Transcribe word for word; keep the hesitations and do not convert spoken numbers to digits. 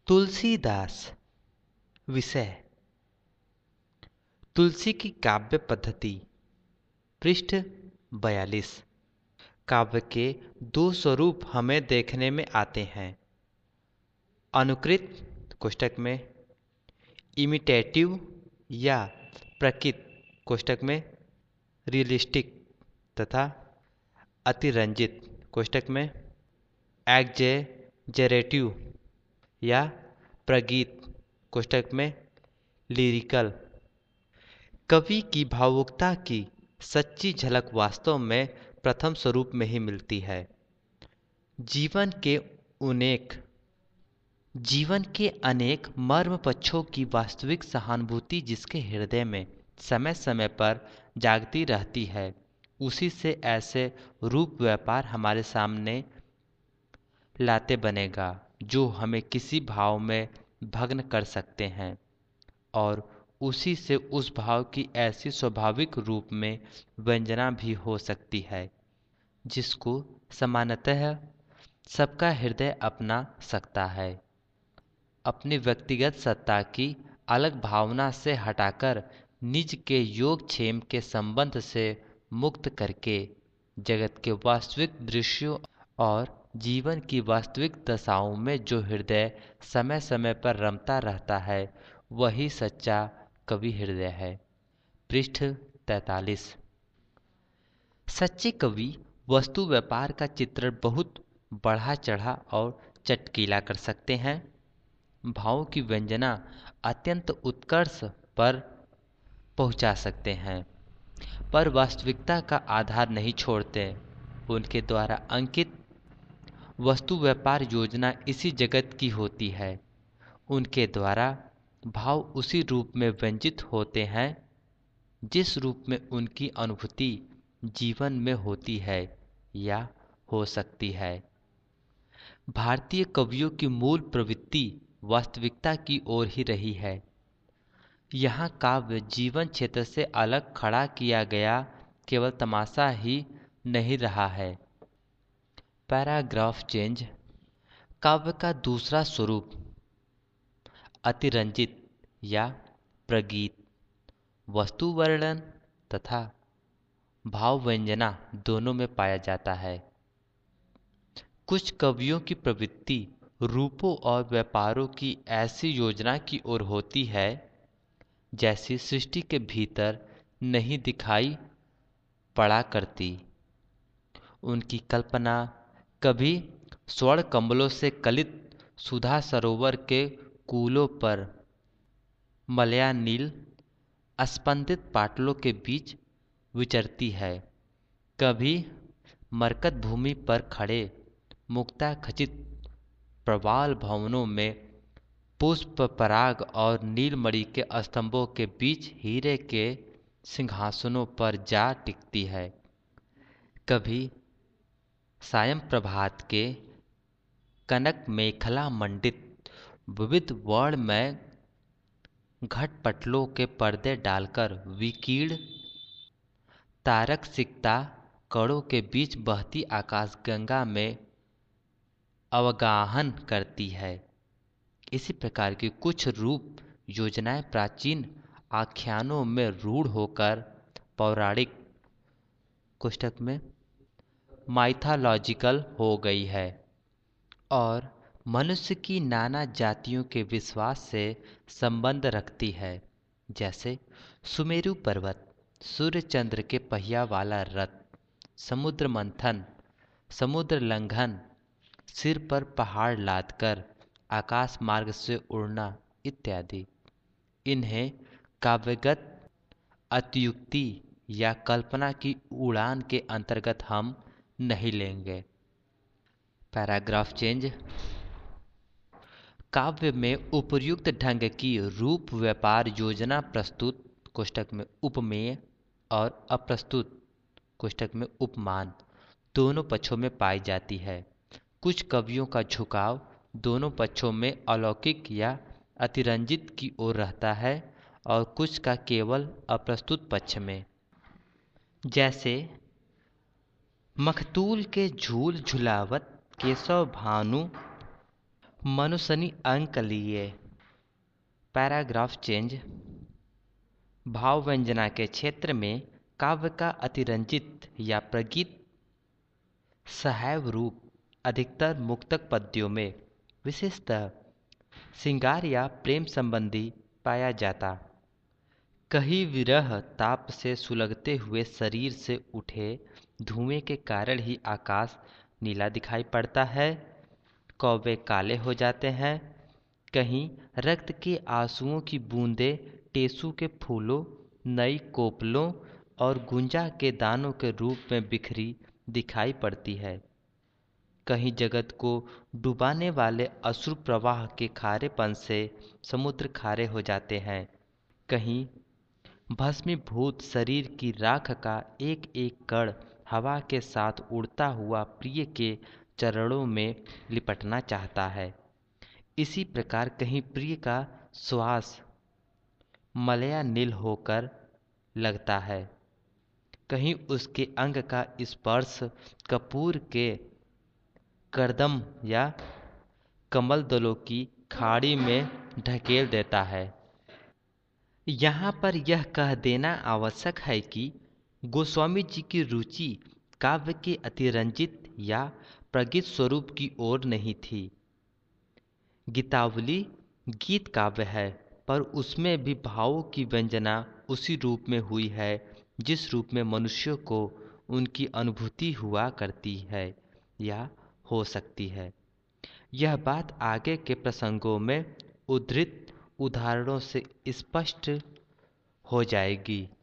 तुलसीदास। विषय तुलसी की काव्य पद्धति। पृष्ठ बयालीस। काव्य के दो स्वरूप हमें देखने में आते हैं। अनुकृत कोष्टक में, इमिटेटिव या प्रकृत कोष्टक में, रियलिस्टिक तथा अतिरंजित कोष्टक में, एग्जेजरेटिव या प्रगीत कोष्टक में, लिरिकल। कवि की भावुकता की सच्ची झलक वास्तव में प्रथम स्वरूप में ही मिलती है। जीवन के अनेक जीवन के अनेक मर्म पक्षों की वास्तविक सहानुभूति जिसके हृदय में समय समय पर जागती रहती है, उसी से ऐसे रूप व्यापार हमारे सामने लाते बनेगा जो हमें किसी भाव में भग्न कर सकते हैं, और उसी से उस भाव की ऐसी स्वाभाविक रूप में व्यंजना भी हो सकती है जिसको सामान्यतः सबका हृदय अपना सकता है। अपनी व्यक्तिगत सत्ता की अलग भावना से हटाकर निज के योगक्षेम के संबंध से मुक्त करके जगत के वास्तविक दृश्यों और जीवन की वास्तविक दशाओं में जो हृदय समय समय पर रमता रहता है, वही सच्चा कवि हृदय है। पृष्ठ तैंतालीस। सच्चे कवि वस्तु व्यापार का चित्रण बहुत बढ़ा चढ़ा और चटकीला कर सकते हैं। भावों की व्यंजना अत्यंत उत्कर्ष पर पहुंचा सकते हैं, पर वास्तविकता का आधार नहीं छोड़ते। उनके द्वारा अंकित वस्तु व्यापार योजना इसी जगत की होती है। उनके द्वारा भाव उसी रूप में व्यंजित होते हैं जिस रूप में उनकी अनुभूति जीवन में होती है या हो सकती है। भारतीय कवियों की मूल प्रवृत्ति वास्तविकता की ओर ही रही है। यहाँ काव्य जीवन क्षेत्र से अलग खड़ा किया गया केवल तमाशा ही नहीं रहा है। Paragraph change. काव्य का दूसरा स्वरूप अतिरंजित या प्रगीत वस्तु वर्णन तथा भाव व्यंजना दोनों में पाया जाता है। कुछ कवियों की प्रवृत्ति रूपों और व्यापारों की ऐसी योजना की ओर होती है जैसी सृष्टि के भीतर नहीं दिखाई पड़ा करती। उनकी कल्पना कभी स्वर्ण कमलों से कलित सुधा सरोवर के कूलों पर मलया नील स्पंदित पाटलों के बीच विचरती है, कभी मरकत भूमि पर खड़े मुक्ता खचित प्रवाल भवनों में पुष्प पराग और नीलमणि के स्तंभों के बीच हीरे के सिंहासनों पर जा टिकती है, कभी सायं प्रभात के कनक मेखला मंडित विविध वर्ण में घटपटलों के पर्दे डालकर विकीर्ण तारक सिकता कणों के बीच बहती आकाशगंगा में अवगाहन करती है। इसी प्रकार की कुछ रूप योजनाएं प्राचीन आख्यानों में रूढ़ होकर पौराणिक कोष्टक में माइथोलॉजिकल हो गई है और मनुष्य की नाना जातियों के विश्वास से संबंध रखती है। जैसे सुमेरु पर्वत, सूर्य चंद्र के पहिया वाला रथ, समुद्र मंथन, समुद्र लंघन, सिर पर पहाड़ लादकर आकाश मार्ग से उड़ना इत्यादि। इन्हें काव्यगत अतियुक्ति या कल्पना की उड़ान के अंतर्गत हम नहीं लेंगे। Paragraph change. काव्य में उपयुक्त ढंग की रूप व्यापार योजना प्रस्तुत कोष्टक में उपमेय और अप्रस्तुत कोष्टक में उपमान दोनों पक्षों में पाई जाती है। कुछ कवियों का झुकाव दोनों पक्षों में अलौकिक या अतिरंजित की ओर रहता है और कुछ का केवल अप्रस्तुत पक्ष में। जैसे मखतूल के झूल झुलावत केशव भानु मनुष्यनी अंक लिए पैराग्राफ चेंज। भाव व्यंजना के क्षेत्र में काव्य का अतिरंजित या प्रगीत सहैव रूप अधिकतर मुक्तक पद्यों में विशेषतः श्रृंगार या प्रेम संबंधी पाया जाता। कहीं विरह ताप से सुलगते हुए शरीर से उठे धुएं के कारण ही आकाश नीला दिखाई पड़ता है, कौवे काले हो जाते हैं। कहीं रक्त के आंसुओं की बूंदें टेसू के फूलों, नई कोपलों और गुंजा के दानों के रूप में बिखरी दिखाई पड़ती है। कहीं जगत को डुबाने वाले अश्रु प्रवाह के खारेपन से समुद्र खारे हो जाते हैं। कहीं भस्मीभूत शरीर की राख का एक एक कण हवा के साथ उड़ता हुआ प्रिय के चरणों में लिपटना चाहता है। इसी प्रकार कहीं प्रिय का श्वास मलयानिल होकर लगता है, कहीं उसके अंग का स्पर्श कपूर के करदम या कमल दलों की खाड़ी में ढकेल देता है। यहाँ पर यह कह देना आवश्यक है कि गोस्वामी जी की रुचि काव्य के अतिरंजित या प्रगीत स्वरूप की ओर नहीं थी। गीतावली गीत काव्य है, पर उसमें भी भावों की व्यंजना उसी रूप में हुई है जिस रूप में मनुष्यों को उनकी अनुभूति हुआ करती है या हो सकती है। यह बात आगे के प्रसंगों में उद्धृत उदाहरणों से स्पष्ट हो जाएगी।